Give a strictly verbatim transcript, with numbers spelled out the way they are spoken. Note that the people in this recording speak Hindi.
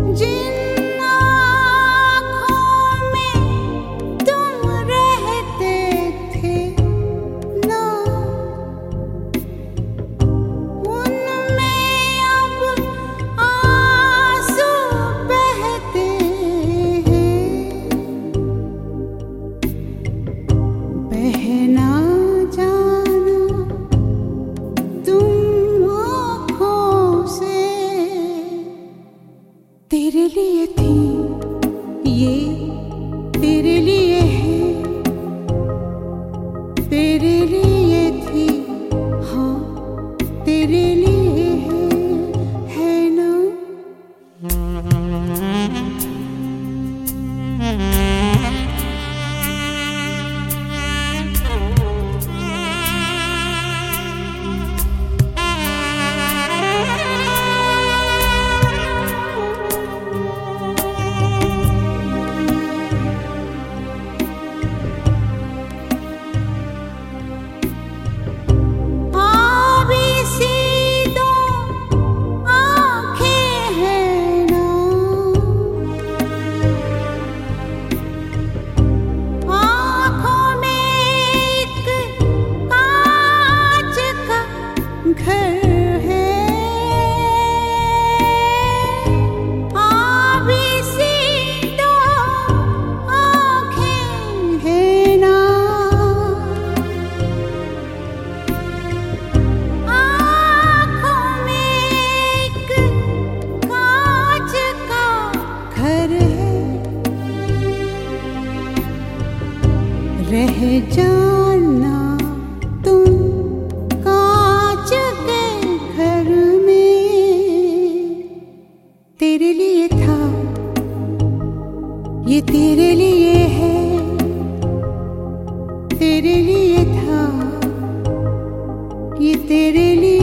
जिन आँखों में तुम रहते थे ना, उनमें अब आंसू बहते हैं। बहना जाना तुम आँखों से, तेरे लिए थी ये, तेरे लिए है, तेरे लिए थी, हाँ तेरे लिए है, है ना। घर है आभी सी दो आँखें है ना, आँखों में एक कांच का घर है। रह जाना तुम घर में, तेरे लिए था ये, तेरे लिए है, तेरे लिए था ये, तेरे लिए